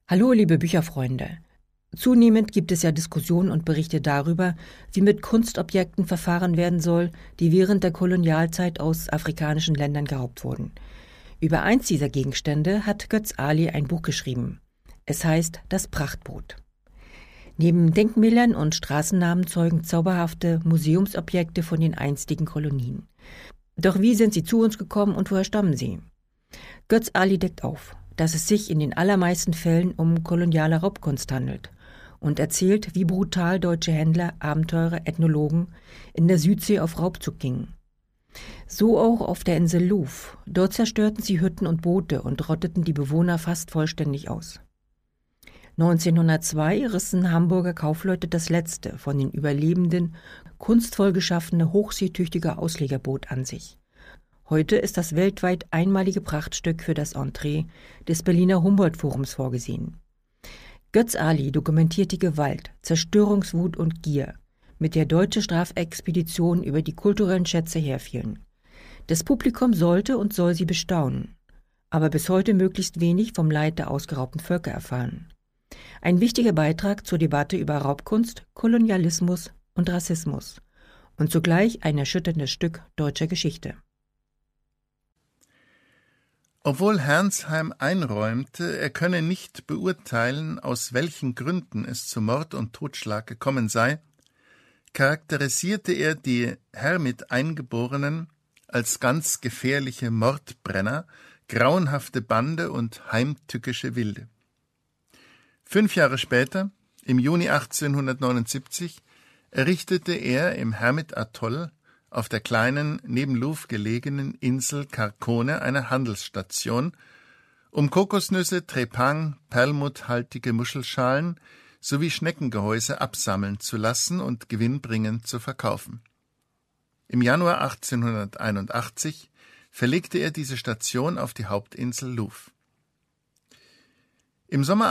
Hallo, liebe Bücherfreunde. Zunehmend gibt es ja Diskussionen und Berichte darüber, wie mit Kunstobjekten verfahren werden soll, die während der Kolonialzeit aus afrikanischen Ländern geraubt wurden. Über eins dieser Gegenstände hat Götz Ali ein Buch geschrieben. Es heißt Das Prachtboot. Neben Denkmälern und Straßennamen zeugen zauberhafte Museumsobjekte von den einstigen Kolonien. Doch wie sind sie zu uns gekommen und woher stammen sie? Götz Ali deckt auf, dass es sich in den allermeisten Fällen um koloniale Raubkunst handelt und erzählt, wie brutal deutsche Händler, Abenteurer, Ethnologen in der Südsee auf Raubzug gingen. So auch auf der Insel Louf. Dort zerstörten sie Hütten und Boote und rotteten die Bewohner fast vollständig aus. 1902 rissen Hamburger Kaufleute das letzte von den Überlebenden kunstvoll geschaffene, hochseetüchtige Auslegerboot an sich. Heute ist das weltweit einmalige Prachtstück für das Entree des Berliner Humboldt-Forums vorgesehen. Götz Ali dokumentiert die Gewalt, Zerstörungswut und Gier, mit der deutsche Strafexpeditionen über die kulturellen Schätze herfielen. Das Publikum sollte und soll sie bestaunen, aber bis heute möglichst wenig vom Leid der ausgeraubten Völker erfahren. Ein wichtiger Beitrag zur Debatte über Raubkunst, Kolonialismus und Rassismus und zugleich ein erschütterndes Stück deutscher Geschichte. Obwohl Herrnsheim einräumte, er könne nicht beurteilen, aus welchen Gründen es zu Mord und Totschlag gekommen sei, charakterisierte er die Hermit-Eingeborenen als ganz gefährliche Mordbrenner, grauenhafte Bande und heimtückische Wilde. 5 Jahre später, im Juni 1879, errichtete er im Hermit-Atoll auf der kleinen, neben Louf gelegenen Insel Karkone eine Handelsstation, um Kokosnüsse, Trepang, perlmutthaltige Muschelschalen sowie Schneckengehäuse absammeln zu lassen und gewinnbringend zu verkaufen. Im Januar 1881 verlegte er diese Station auf die Hauptinsel Louf. Im Sommer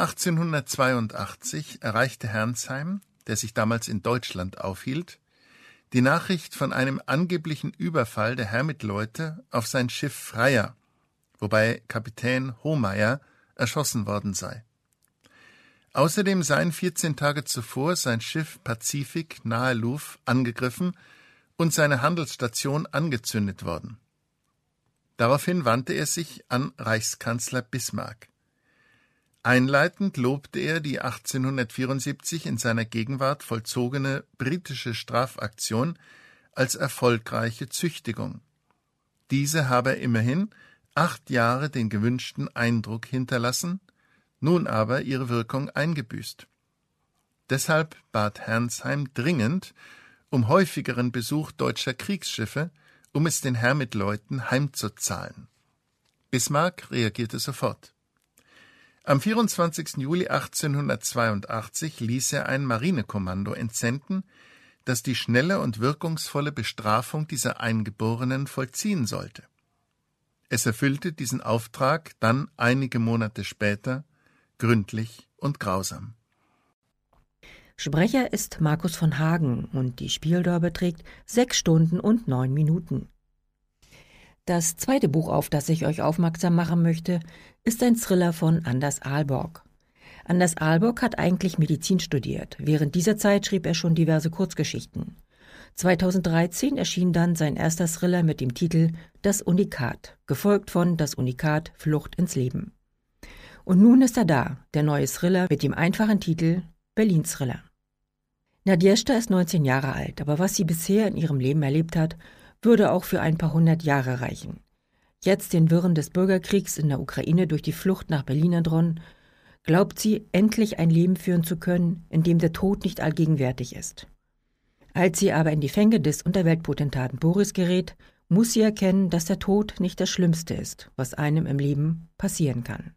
1882 erreichte Herrnsheim, der sich damals in Deutschland aufhielt, die Nachricht von einem angeblichen Überfall der Hermit-Leute auf sein Schiff Freya, wobei Kapitän Hohmeier erschossen worden sei. Außerdem seien 14 Tage zuvor sein Schiff Pazifik nahe Louf angegriffen und seine Handelsstation angezündet worden. Daraufhin wandte er sich an Reichskanzler Bismarck. Einleitend lobte er die 1874 in seiner Gegenwart vollzogene britische Strafaktion als erfolgreiche Züchtigung. Diese habe immerhin 8 Jahre den gewünschten Eindruck hinterlassen, nun aber ihre Wirkung eingebüßt. Deshalb bat Herrnsheim dringend um häufigeren Besuch deutscher Kriegsschiffe, um es den Hermit-Leuten heimzuzahlen. Bismarck reagierte sofort. Am 24. Juli 1882 ließ er ein Marinekommando entsenden, das die schnelle und wirkungsvolle Bestrafung dieser Eingeborenen vollziehen sollte. Es erfüllte diesen Auftrag dann einige Monate später gründlich und grausam. Sprecher ist Markus von Hagen und die Spieldauer beträgt 6 Stunden und 9 Minuten. Das zweite Buch, auf das ich euch aufmerksam machen möchte, ist ein Thriller von Anders Aalborg. Anders Aalborg hat eigentlich Medizin studiert. Während dieser Zeit schrieb er schon diverse Kurzgeschichten. 2013 erschien dann sein erster Thriller mit dem Titel Das Unikat, gefolgt von Das Unikat – Flucht ins Leben. Und nun ist er da, der neue Thriller mit dem einfachen Titel Berlin-Thriller. Nadjeshta ist 19 Jahre alt, aber was sie bisher in ihrem Leben erlebt hat, würde auch für ein paar 100 Jahre reichen. Jetzt den Wirren des Bürgerkriegs in der Ukraine durch die Flucht nach Berlin entronnen, glaubt sie, endlich ein Leben führen zu können, in dem der Tod nicht allgegenwärtig ist. Als sie aber in die Fänge des Unterweltpotentaten Boris gerät, muss sie erkennen, dass der Tod nicht das Schlimmste ist, was einem im Leben passieren kann.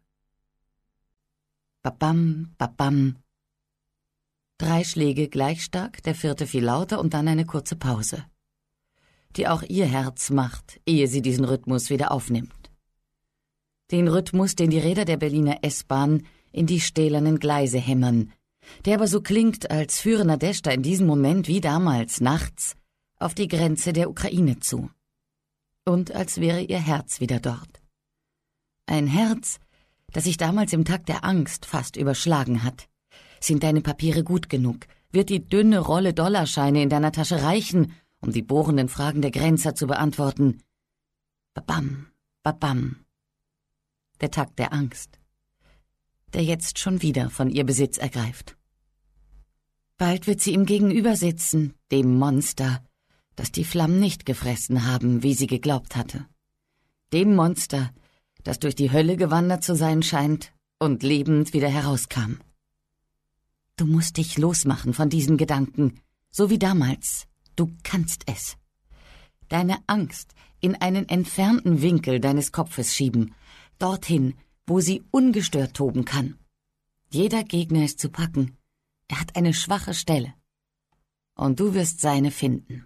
Babam, babam. 3 Schläge gleich stark, der 4. viel lauter und dann eine kurze Pause, die auch ihr Herz macht, ehe sie diesen Rhythmus wieder aufnimmt. Den Rhythmus, den die Räder der Berliner S-Bahn in die stählernen Gleise hämmern, der aber so klingt, als führe Nadjeshta in diesem Moment wie damals nachts auf die Grenze der Ukraine zu. Und als wäre ihr Herz wieder dort. Ein Herz, das sich damals im Takt der Angst fast überschlagen hat. Sind deine Papiere gut genug? Wird die dünne Rolle Dollarscheine in deiner Tasche reichen, um die bohrenden Fragen der Grenzer zu beantworten? Babam, babam. Der Takt der Angst, der jetzt schon wieder von ihr Besitz ergreift. Bald wird sie ihm gegenüber sitzen, dem Monster, das die Flammen nicht gefressen haben, wie sie geglaubt hatte. Dem Monster, das durch die Hölle gewandert zu sein scheint und lebend wieder herauskam. Du musst dich losmachen von diesen Gedanken, so wie damals. Du kannst es. Deine Angst in einen entfernten Winkel deines Kopfes schieben, dorthin, wo sie ungestört toben kann. Jeder Gegner ist zu packen. Er hat eine schwache Stelle. Und du wirst seine finden.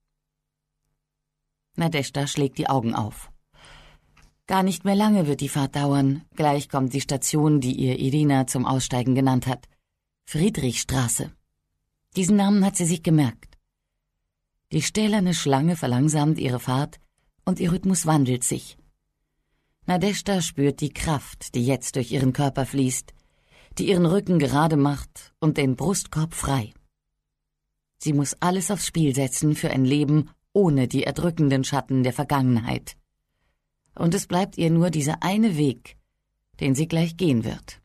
Nadeshda schlägt die Augen auf. Gar nicht mehr lange wird die Fahrt dauern. Gleich kommt die Station, die ihr Irina zum Aussteigen genannt hat. Friedrichstraße. Diesen Namen hat sie sich gemerkt. Die stählerne Schlange verlangsamt ihre Fahrt und ihr Rhythmus wandelt sich. Nadeshda spürt die Kraft, die jetzt durch ihren Körper fließt, die ihren Rücken gerade macht und den Brustkorb frei. Sie muss alles aufs Spiel setzen für ein Leben ohne die erdrückenden Schatten der Vergangenheit. Und es bleibt ihr nur dieser eine Weg, den sie gleich gehen wird.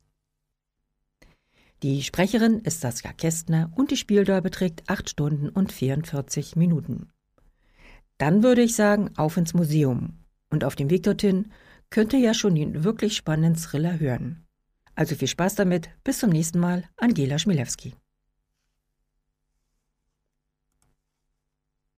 Die Sprecherin ist Saskia Kästner und die Spieldauer beträgt 8 Stunden und 44 Minuten. Dann würde ich sagen, auf ins Museum. Und auf dem Weg dorthin könnt ihr ja schon den wirklich spannenden Thriller hören. Also viel Spaß damit, bis zum nächsten Mal, Angela Schmilewski.